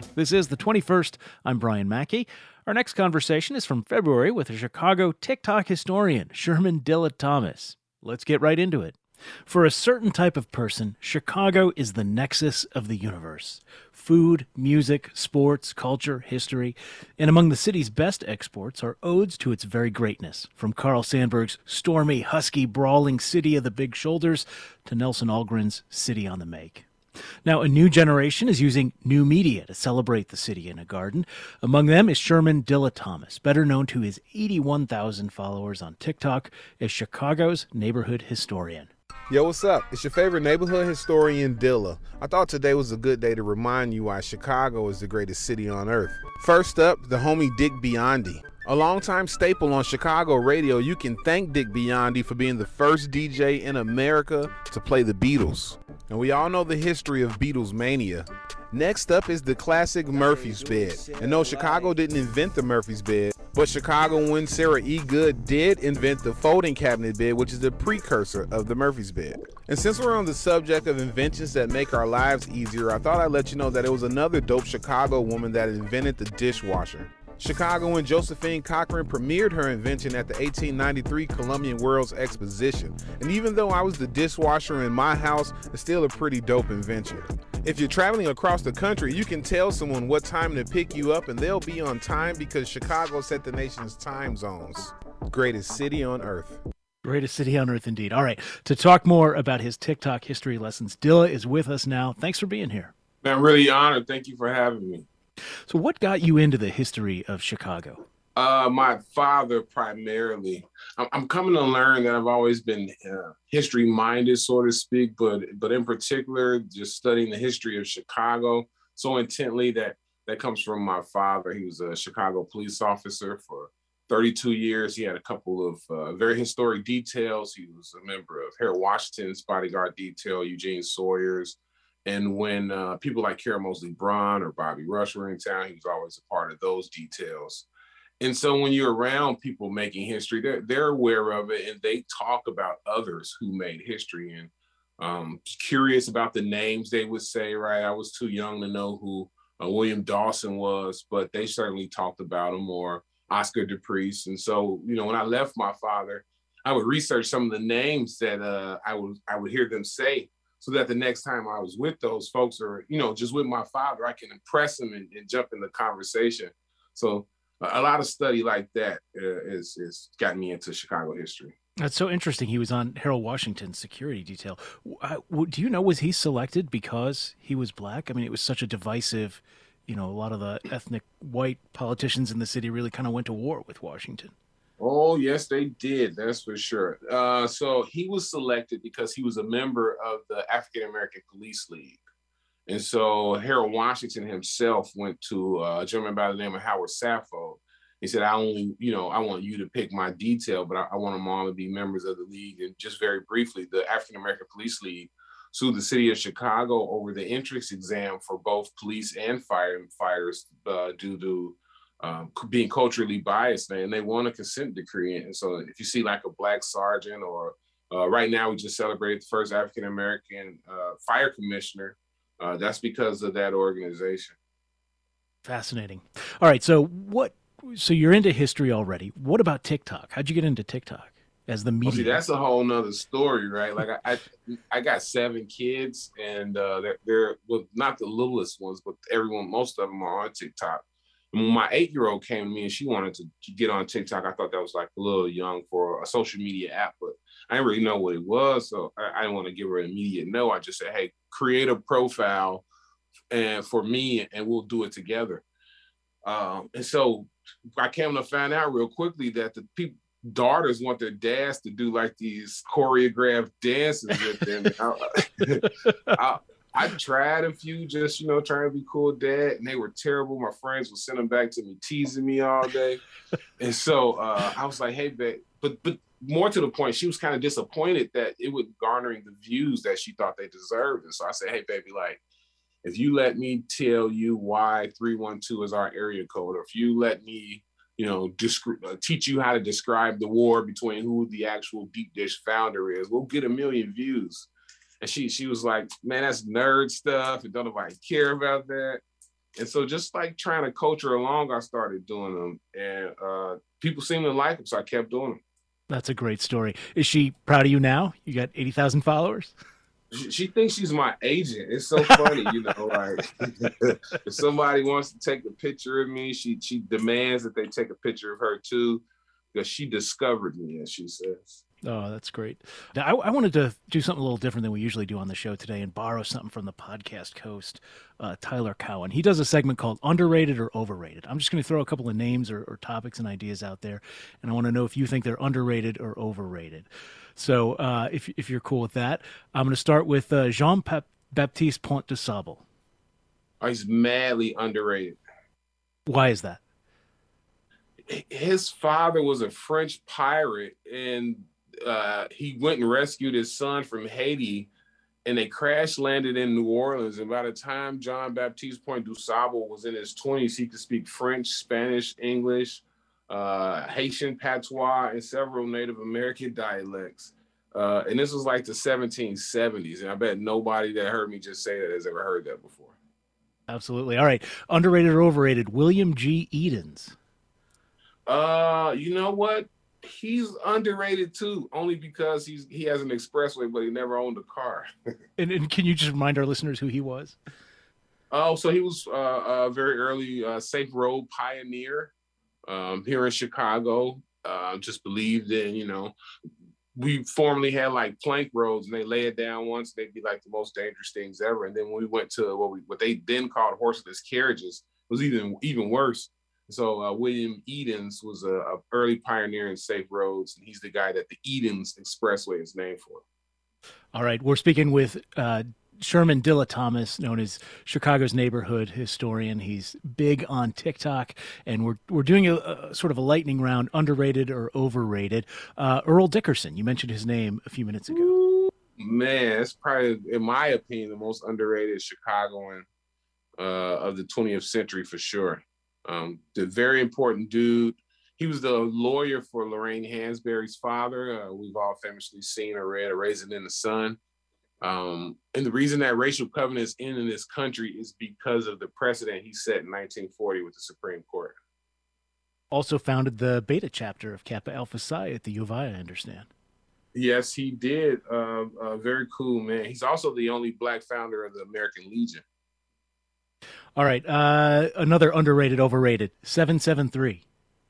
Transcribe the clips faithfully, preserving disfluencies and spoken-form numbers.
This is the twenty-first. I'm Brian Mackey. Our next conversation is from February with a Chicago TikTok historian, Sherman Dilla Thomas. Let's get right into it. For a certain type of person, Chicago is the nexus of the universe. Food, music, sports, culture, history, and among the city's best exports are odes to its very greatness, from Carl Sandburg's stormy, husky, brawling City of the Big Shoulders to Nelson Algren's City on the Make. Now, a new generation is using new media to celebrate the city in a garden. Among them is Sherman Dilla Thomas, better known to his eighty-one thousand followers on TikTok as Chicago's neighborhood historian. Yo, what's up? It's your favorite neighborhood historian, Dilla. I thought today was a good day to remind you why Chicago is the greatest city on earth. First up, the homie Dick Biondi. A longtime staple on Chicago radio, you can thank Dick Biondi for being the first D J in America to play the Beatles. And we all know the history of Beatles mania. Next up is the classic Murphy's Bed. And no, Chicago didn't invent the Murphy's Bed, but Chicagoan Sarah E. Good did invent the folding cabinet bed, which is the precursor of the Murphy's Bed. And since we're on the subject of inventions that make our lives easier, I thought I'd let you know that it was another dope Chicago woman that invented the dishwasher. Chicagoan Josephine Cochran premiered her invention at the eighteen ninety-three Columbian World's Exposition. And even though I was the dishwasher in my house, it's still a pretty dope invention. If you're traveling across the country, you can tell someone what time to pick you up and they'll be on time because Chicago set the nation's time zones. Greatest city on earth. Greatest city on earth, indeed. All right, to talk more about his TikTok history lessons, Dilla is with us now. Thanks for being here. Man, I'm really honored. Thank you for having me. So what got you into the history of Chicago? Uh, my father primarily. I'm, I'm coming to learn that I've always been uh, history-minded, so to speak, but but in particular, just studying the history of Chicago so intently that that comes from my father. He was a Chicago police officer for thirty-two years. He had a couple of uh, very historic details. He was a member of Harold Washington's bodyguard detail, Eugene Sawyer's. And when uh, people like Carol Moseley Braun or Bobby Rush were in town, he was always a part of those details. And so when you're around people making history, they're, they're aware of it and they talk about others who made history. And um, curious about the names they would say, right? I was too young to know who uh, William Dawson was, but they certainly talked about him, or Oscar DePriest. And so, you know, when I left my father, I would research some of the names that uh, I would I would hear them say, so that the next time I was with those folks, or, you know, just with my father, I can impress them and, and jump in the conversation. So a lot of study like that uh, is, is got me into Chicago history. That's so interesting. He was on Harold Washington's security detail. Uh, do you know, was he selected because he was black? I mean, it was such a divisive, you know, a lot of the ethnic white politicians in the city really kind of went to war with Washington. Oh, yes, they did. That's for sure. Uh, so he was selected because he was a member of the African American Police League. And so Harold Washington himself went to a gentleman by the name of Howard Saffold. He said, I only, you know, I want you to pick my detail, but I, I want them all to be members of the league. And just very briefly, the African American Police League sued the city of Chicago over the entrance exam for both police and firefighters uh, due to Um, being culturally biased, and they won a consent decree. And so if you see like a black sergeant, or uh, right now we just celebrated the first African-American uh, fire commissioner, uh, that's because of that organization. Fascinating. All right. So what, so you're into history already. What about TikTok? How'd you get into TikTok as the media? Well, see, that's a whole nother story, right? Like I, I, I got seven kids, and uh, they're, they're well, not the littlest ones, but everyone, most of them are on TikTok. And when my eight-year-old came to me and she wanted to, to get on TikTok, I thought that was like a little young for a social media app, but I didn't really know what it was. So I, I didn't want to give her an immediate no. I just said, hey, create a profile and for me, and we'll do it together. Um, and so I came to find out real quickly that the people, daughters want their dads to do like these choreographed dances with them. I, I, I tried a few, just, you know, trying to be cool dad, and they were terrible. My friends would send them back to me, teasing me all day. And so uh, I was like, hey, babe, but but more to the point, she was kind of disappointed that it was garnering the views that she thought they deserved. And so I said, hey, baby, like, if you let me tell you why three one two is our area code, or if you let me, you know, descri- uh, teach you how to describe the war between who the actual deep dish founder is, we'll get a million views. And she she was like, man, that's nerd stuff, and don't nobody care about that. And so just like trying to coach her along, I started doing them, and uh, people seem to like them, so I kept doing them. That's a great story. Is she proud of you now? You got eighty thousand followers? She, she thinks she's my agent. It's so funny, you know, like if somebody wants to take a picture of me, she she demands that they take a picture of her too, because she discovered me, as she says. Oh, that's great. Now, I, I wanted to do something a little different than we usually do on the show today and borrow something from the podcast host, uh, Tyler Cowen. He does a segment called Underrated or Overrated. I'm just going to throw a couple of names or, or topics and ideas out there, and I want to know if you think they're underrated or overrated. So uh, if, if you're cool with that, I'm going to start with uh, Jean-Baptiste Point de Sable. Oh, he's madly underrated. Why is that? His father was a French pirate, and Uh, he went and rescued his son from Haiti, and they crash landed in New Orleans. And by the time Jean-Baptiste Point du Sable was in his twenties, he could speak French, Spanish, English, uh, Haitian patois, and several Native American dialects. Uh, and this was like the seventeen seventies. And I bet nobody that heard me just say that has ever heard that before. Absolutely. All right. Underrated or overrated? William G. Edens. Uh, you know what? He's underrated too, only because he's he has an expressway, but he never owned a car. and, and can you just remind our listeners who he was? Oh, so he was uh, a very early uh, safe road pioneer um, here in Chicago. Uh, just believed in, you know, we formerly had like plank roads, and they lay it down once, they'd be like the most dangerous things ever. And then when we went to what we what they then called horseless carriages, it was even even worse. So uh, William Edens was a, a early pioneer in safe roads, and he's the guy that the Edens Expressway is named for. All right, we're speaking with uh, Sherman Dilla-Thomas, known as Chicago's neighborhood historian. He's big on TikTok, and we're we're doing a, a sort of a lightning round, underrated or overrated. Uh, Earl Dickerson, you mentioned his name a few minutes ago. Ooh, man, it's probably, in my opinion, the most underrated Chicagoan uh, of the twentieth century for sure. Um, the very important dude. He was the lawyer for Lorraine Hansberry's father. Uh, we've all famously seen or read A Raisin in the Sun. Um, and the reason that racial covenant is in, in this country is because of the precedent he set in nineteen forty with the Supreme Court. Also founded the beta chapter of Kappa Alpha Psi at the U of I, I understand. Yes, he did. Uh, uh, very cool, man. He's also the only Black founder of the American Legion. All right. Uh, another underrated, overrated. seven seven three.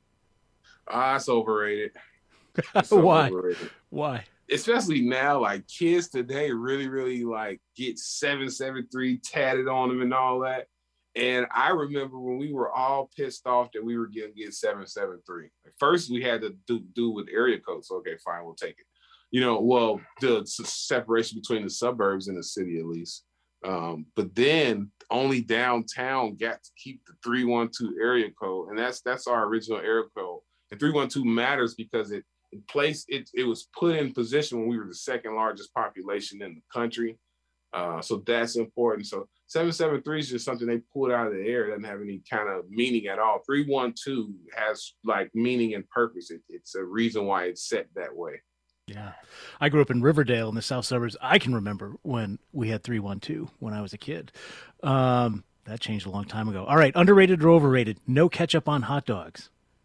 Ah, it's overrated. It's so Why? Overrated. Why? Especially now, like kids today really, really like get seven seven three tatted on them and all that. And I remember when we were all pissed off that we were going to get seven seven three. First, we had to do, do with area codes. Okay, fine, we'll take it. You know, well, the separation between the suburbs and the city, at least. Um, but then only downtown got to keep the three one two area code, and that's that's our original area code. And three one two matters because it in place it it was put in position when we were the second largest population in the country. Uh, so that's important. So seven seven three is just something they pulled out of the air. It doesn't have any kind of meaning at all. three one two has like meaning and purpose. It, it's a reason why it's set that way. Yeah. I grew up in Riverdale in the south suburbs. I can remember when we had three one two when I was a kid. Um, that changed a long time ago. All right. Underrated or overrated? No ketchup on hot dogs.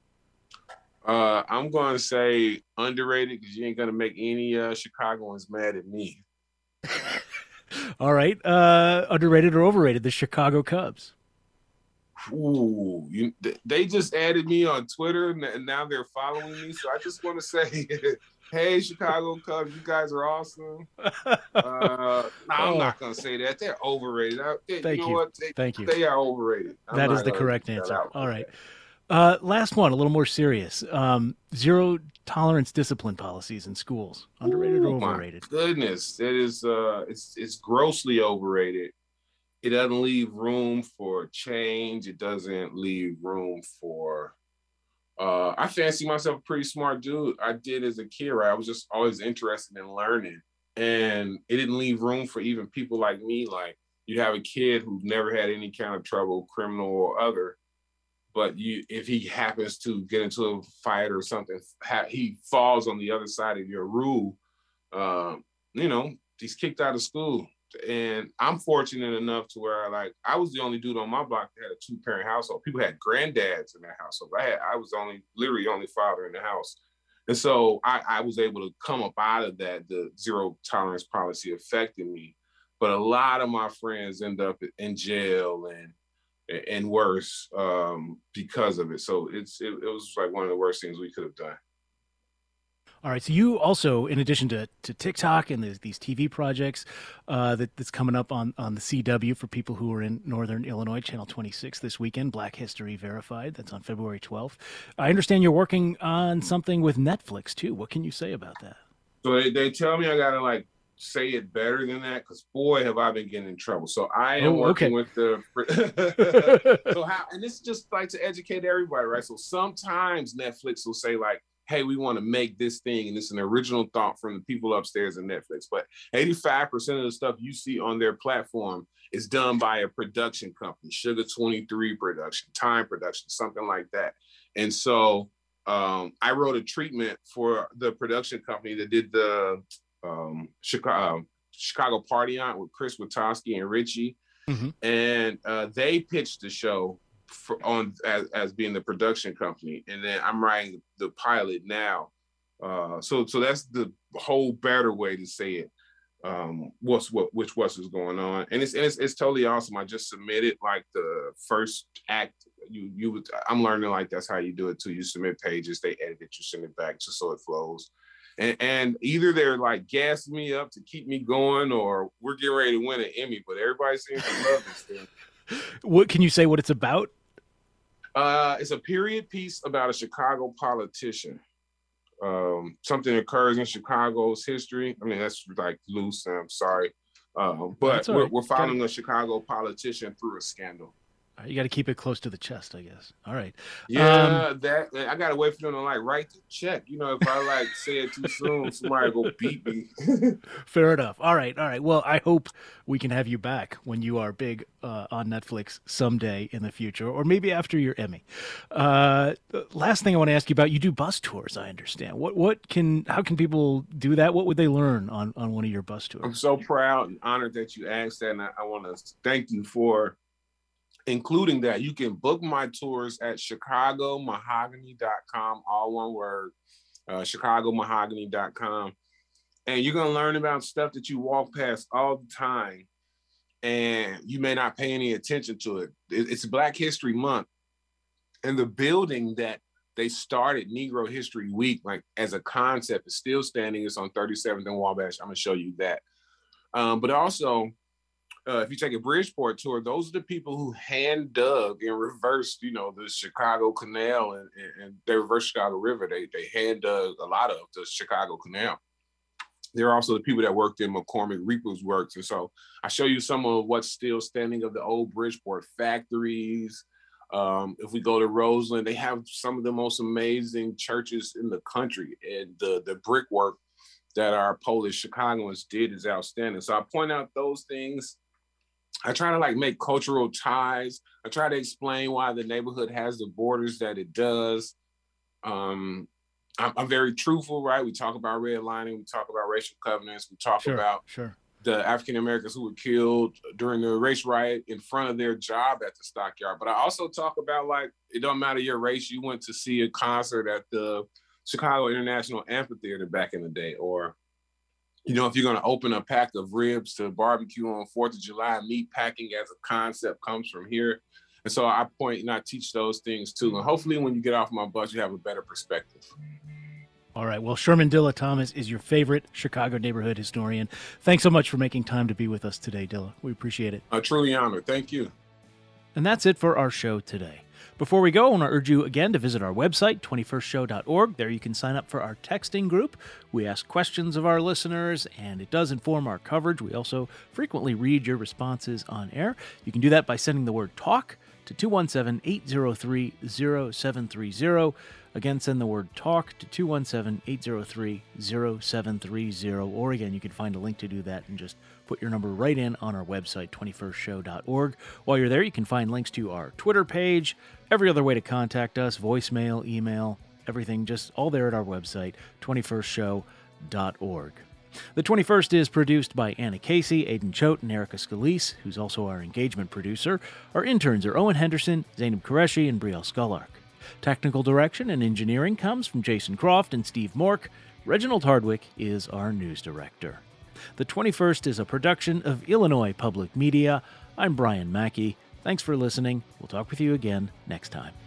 Uh, I'm going to say underrated because you ain't going to make any uh, Chicagoans mad at me. All right. Uh, underrated or overrated? The Chicago Cubs. Ooh, you, they just added me on Twitter and now they're following me. So I just want to say, hey, Chicago Cubs, you guys are awesome. Uh, no, I'm oh. not going to say that. They're overrated. They, Thank you. Know you. What? They, Thank you. They are overrated. I'm that is the correct answer. All right. Uh, last one, a little more serious. Um, zero tolerance discipline policies in schools. Underrated Ooh, or overrated? My goodness, it is. Uh, it's it's grossly overrated. It doesn't leave room for change. It doesn't leave room for. Uh, I fancy myself a pretty smart dude. I did as a kid, right? I was just always interested in learning, and it didn't leave room for even people like me. Like you have a kid who never had any kind of trouble, criminal or other. But you, if he happens to get into a fight or something, ha- he falls on the other side of your rule. Um, you know, he's kicked out of school. And I'm fortunate enough to where like I was the only dude on my block that had a two parent household. People had granddads in their household. I had I was only literally only father in the house. And so I, I was able to come up out of that. The zero tolerance policy affected me. But a lot of my friends end up in jail and and worse um, because of it. So it's it, it was like one of the worst things we could have done. All right. So you also, in addition to, to TikTok and the, these T V projects uh, that, that's coming up on, on the C W for people who are in Northern Illinois, Channel twenty-six this weekend, Black History Verified. That's on February twelfth. I understand you're working on something with Netflix, too. What can you say about that? So they, they tell me I got to, like, say it better than that, because boy have I been getting in trouble. So I am oh, working okay. with the so how and this is just like to educate everybody, right? So sometimes Netflix will say like, hey, we want to make this thing, and it's an original thought from the people upstairs in Netflix. But eighty-five percent of the stuff you see on their platform is done by a production company, Sugar twenty-three Production, Time Production, something like that. And so um, I wrote a treatment for the production company that did the Um, Chicago, Chicago Party On with Chris Witowski and Richie, mm-hmm. and uh, they pitched the show for, on as, as being the production company, and then I'm writing the pilot now. Uh, so, so that's the whole better way to say it. Um, what's what, which what's is going on, and it's, and it's it's totally awesome. I just submitted like the first act. You you would I'm learning like that's how you do it too. You submit pages, they edit it, you send it back just so it flows. And, and either they're like gassing me up to keep me going, or we're getting ready to win an Emmy. But everybody seems to love this thing. What can you say? What it's about? Uh, it's a period piece about a Chicago politician. Um, something occurs in Chicago's history. I mean, that's like loose. And I'm sorry, uh, but we're, right. we're following a Chicago politician through a scandal. You got to keep it close to the chest, I guess. All right. Yeah, um, that I got to wait for them to like write the check. You know, if I like say it too soon, somebody go beat me. Fair enough. All right, all right. Well, I hope we can have you back when you are big uh, on Netflix someday in the future, or maybe after your Emmy. Uh, last thing I want to ask you about: you do bus tours, I understand. What what can how can people do that? What would they learn on on one of your bus tours? I'm so proud and honored that you asked that, and I, I want to thank you for including that. You can book my tours at chicago mahogany dot com, all one word, uh, chicago mahogany dot com. And you're going to learn about stuff that you walk past all the time, and you may not pay any attention to it. It's Black History Month, and the building that they started Negro History Week, like as a concept, is still standing. It's on thirty-seventh and Wabash. I'm going to show you that. Um, but also, Uh, if you take a Bridgeport tour, those are the people who hand dug and reversed, you know, the Chicago Canal and, and, and they reversed Chicago River. They they hand dug a lot of the Chicago Canal. They're also the people that worked in McCormick Reaper's Works. And so I show you some of what's still standing of the old Bridgeport factories. Um, if we go to Roseland, they have some of the most amazing churches in the country, and the, the brickwork that our Polish Chicagoans did is outstanding. So I point out those things. I try to like make cultural ties. I try to explain why the neighborhood has the borders that it does. Um, I'm, I'm very truthful, right? We talk about redlining, we talk about racial covenants, we talk sure, about sure. the African Americans who were killed during the race riot in front of their job at the stockyard. But I also talk about like, it don't matter your race, you went to see a concert at the Chicago International Amphitheater back in the day, or you know, if you're going to open a pack of ribs to barbecue on fourth of July, meat packing as a concept comes from here. And so I point and I teach those things too. And hopefully when you get off my bus, you have a better perspective. All right. Well, Sherman Dilla Thomas is your favorite Chicago neighborhood historian. Thanks so much for making time to be with us today, Dilla. We appreciate it. I'm truly honored. Thank you. And that's it for our show today. Before we go, I want to urge you again to visit our website, twenty-first show dot org. There you can sign up for our texting group. We ask questions of our listeners, and it does inform our coverage. We also frequently read your responses on air. You can do that by sending the word TALK to two one seven, eight zero three, zero seven three zero. Again, send the word TALK to two one seven, eight zero three, zero seven three zero. Or again, you can find a link to do that and just put your number right in on our website, twenty-first show dot org. While you're there, you can find links to our Twitter page, every other way to contact us, voicemail, email, everything just all there at our website, twenty-first show dot org. The twenty-first is produced by Anna Casey, Aidan Choate, and Erica Scalise, who's also our engagement producer. Our interns are Owen Henderson, Zainab Qureshi, and Brielle Skullark. Technical direction and engineering comes from Jason Croft and Steve Mork. Reginald Hardwick is our news director. The twenty-first is a production of Illinois Public Media. I'm Brian Mackey. Thanks for listening. We'll talk with you again next time.